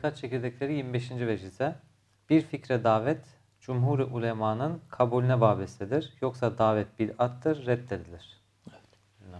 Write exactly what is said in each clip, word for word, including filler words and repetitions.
Tarikat Çekirdekleri yirmi beşinci vecize. Bir fikre davet cumhur-i ulemanın kabulüne vabestedir. Yoksa davet bid'attır, reddedilir. Evet.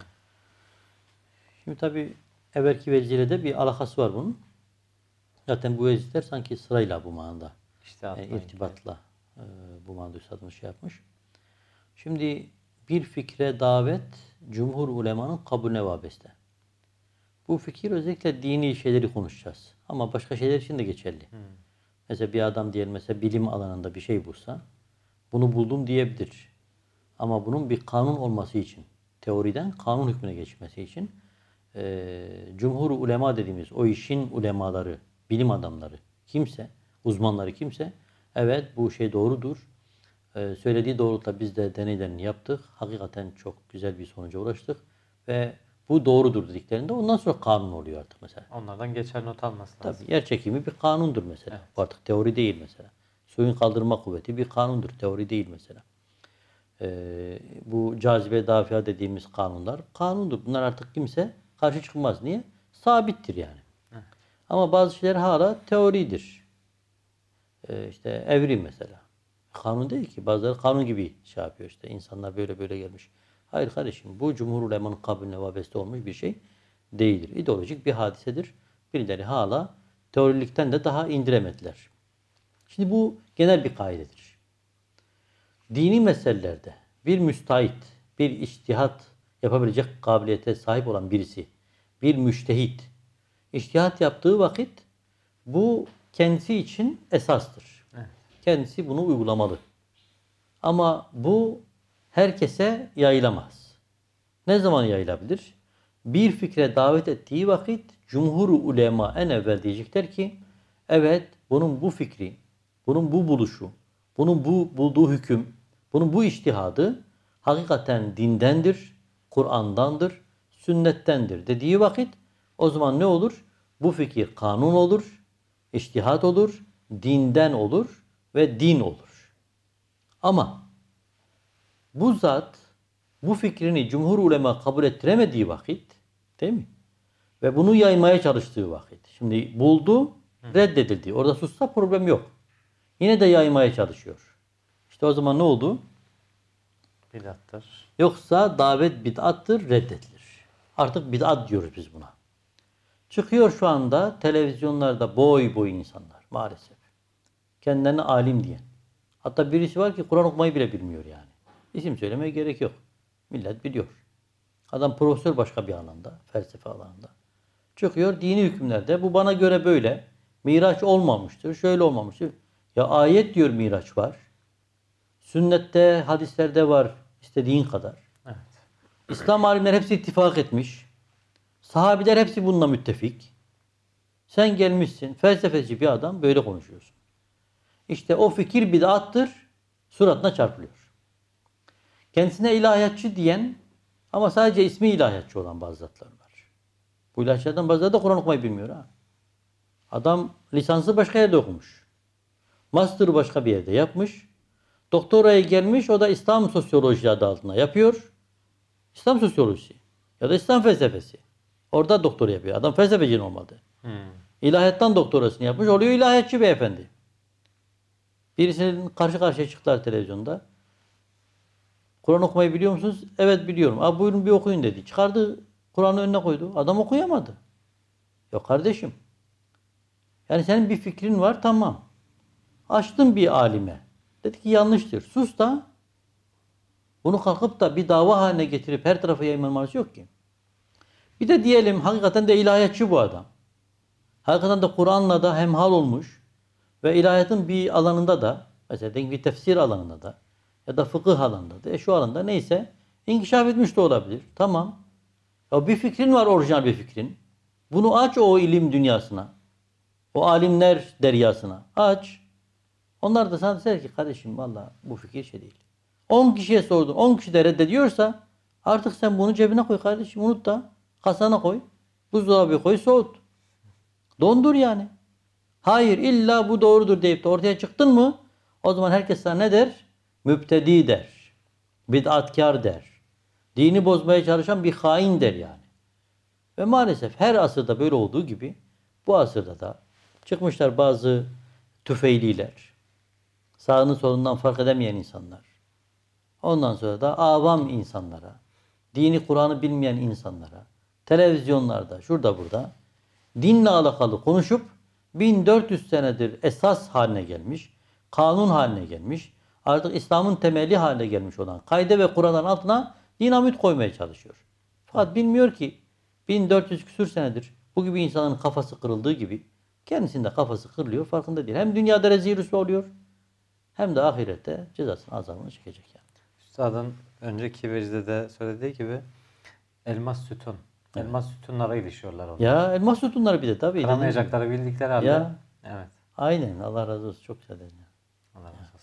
Şimdi tabi evvelki vecizeyle bir alakası var bunun. Zaten bu vecizeler sanki sırayla bu manada. İşte e, irtibatla e, bu manada üstadımız şey yapmış. Şimdi bir fikre davet cumhur ulemanın kabulüne vabeste. Bu fikir özellikle dini şeyleri konuşacağız. Ama başka şeyler için de geçerli. Hmm. Mesela bir adam diyelim mesela bilim alanında bir şey bulsa bunu buldum diyebilir. Ama bunun bir kanun olması için, teoriden kanun hükmüne geçmesi için e, cumhur ulema dediğimiz o işin ulemaları, bilim adamları kimse, uzmanları kimse evet bu şey doğrudur. E, söylediği doğrultuda biz de deneylerini yaptık. Hakikaten çok güzel bir sonuca ulaştık ve bu doğrudur dediklerinde ondan sonra kanun oluyor artık mesela. Onlardan geçer not alması lazım. Tabii yer çekimi bir kanundur mesela. Evet. Bu artık teori değil mesela. Suyun kaldırma kuvveti bir kanundur. Teori değil mesela. Ee, bu cazibe dafia dediğimiz kanunlar kanundur. Bunlar artık kimse karşı çıkmaz. Niye? Sabittir yani. Evet. Ama bazı şeyler hala teoridir. Ee, işte evrim mesela. Kanun değil ki. Bazıları kanun gibi şey yapıyor işte. İnsanlar böyle böyle gelmiş. Hayır kardeşim bu cumhur ulemanın kabulüne vabeste olmuş bir şey değildir. İdeolojik bir hadisedir. Birileri hala teorilikten de daha indiremediler. Şimdi bu genel bir kaidedir. Dini meselelerde bir müstahit, bir içtihat yapabilecek kabiliyete sahip olan birisi, bir müştehit, içtihat yaptığı vakit bu kendisi için esastır. Evet. Kendisi bunu uygulamalı. Ama bu herkese yayılamaz. Ne zaman yayılabilir? Bir fikre davet ettiği vakit cumhur ulema en evvel diyecekler ki evet bunun bu fikri, bunun bu buluşu, bunun bu bulduğu hüküm, bunun bu içtihadı hakikaten dindendir, Kur'an'dandır, sünnettendir dediği vakit o zaman ne olur? Bu fikir kanun olur, içtihat olur, dinden olur ve din olur. Ama bu zat bu fikrini cumhur ulema kabul ettiremediği vakit değil mi? Ve bunu yaymaya çalıştığı vakit. Şimdi buldu, reddedildi. Orada sussa problem yok. Yine de yaymaya çalışıyor. İşte o zaman ne oldu? Bid'attır. Yoksa davet bid'attır, reddedilir. Artık bid'at diyoruz biz buna. Çıkıyor şu anda televizyonlarda boy boy insanlar maalesef. Kendilerine alim diyen. Hatta birisi var ki Kur'an okumayı bile bilmiyor yani. İsim söylemeye gerek yok. Millet biliyor. Adam profesör başka bir alanda, felsefe alanında. Çıkıyor dini hükümlerde bu bana göre böyle. Miraç olmamıştır, şöyle olmamıştır. Ya ayet diyor miraç var. Sünnette, hadislerde var istediğin kadar. Evet. İslam alimleri hepsi ittifak etmiş. Sahabiler hepsi bununla müttefik. Sen gelmişsin felsefeci bir adam böyle konuşuyorsun. İşte o fikir bid'attır, suratına çarpılıyor. Kendisine ilahiyatçı diyen ama sadece ismi ilahiyatçı olan bazı zatlar var. Bu ilahiyatçılardan bazıları da Kur'an okumayı bilmiyor ha. Adam lisansı başka yerde okumuş. Master'ı başka bir yerde yapmış. Doktoraya gelmiş, o da İslam sosyolojisi adı altında yapıyor. İslam sosyolojisi ya da İslam felsefesi. Orada doktor yapıyor. Adam felsefeci olmadı. Hmm. İlahiyattan doktorasını yapmış, oluyor ilahiyatçı beyefendi. Birisinin karşı karşıya çıktılar televizyonda. Kur'an okumayı biliyor musunuz? Evet biliyorum. Abi buyurun bir okuyun dedi. Çıkardı Kur'an'ı önüne koydu. Adam okuyamadı. Yok kardeşim. Yani senin bir fikrin var tamam. Açtın bir alime. Dedi ki yanlıştır. Sus da bunu kalkıp da bir dava haline getirip her tarafa yayınlanması yok ki. Bir de diyelim hakikaten de ilahiyatçı bu adam. Hakikaten de Kur'an'la da hemhal olmuş ve ilahiyatın bir alanında da mesela bir tefsir alanında da ya da fıkıh alanında da e şu alanda neyse inkişaf etmiş de olabilir. Tamam. Ya bir fikrin var orijinal bir fikrin. Bunu aç o ilim dünyasına. O alimler deryasına. Aç. Onlar da sana der ki kardeşim valla bu fikir şey değil. on kişiye sordun. on kişi de reddediyorsa artık sen bunu cebine koy kardeşim. Unut da kasana koy. Buzdolabı koy soğut. Dondur yani. Hayır illa bu doğrudur deyip de ortaya çıktın mı o zaman herkes sana ne der? Müptedi der. Bid'atkar der. Dini bozmaya çalışan bir hain der yani. Ve maalesef her asırda böyle olduğu gibi bu asırda da Çıkmışlar bazı tüfeililer. Sağını solundan fark edemeyen insanlar. Ondan sonra da avam insanlara, dini Kur'an'ı bilmeyen insanlara, televizyonlarda, şurada burada dinle alakalı konuşup bin dört yüz senedir esas haline gelmiş, kanun haline gelmiş, artık İslam'ın temeli haline gelmiş olan kaide ve Kur'an'ın altına dinamit koymaya çalışıyor. Fakat bilmiyor ki bin dört yüz küsür senedir bu gibi insanın kafası kırıldığı gibi kendisinde kafası kırılıyor, farkında değil. Hem dünyada rezil rüsva oluyor hem de ahirette cezasının azabını çekecek yani. Üstadın önceki vecde de söylediği gibi elmas sütun. Elmas sütunlara ilişiyorlar onlar. Ya elmas sütunları bir de tabii. Kıramayacakları bildikleri halde. Ya. Evet. Aynen. Allah razı olsun. Çok güzel dedin. Allah razı olsun.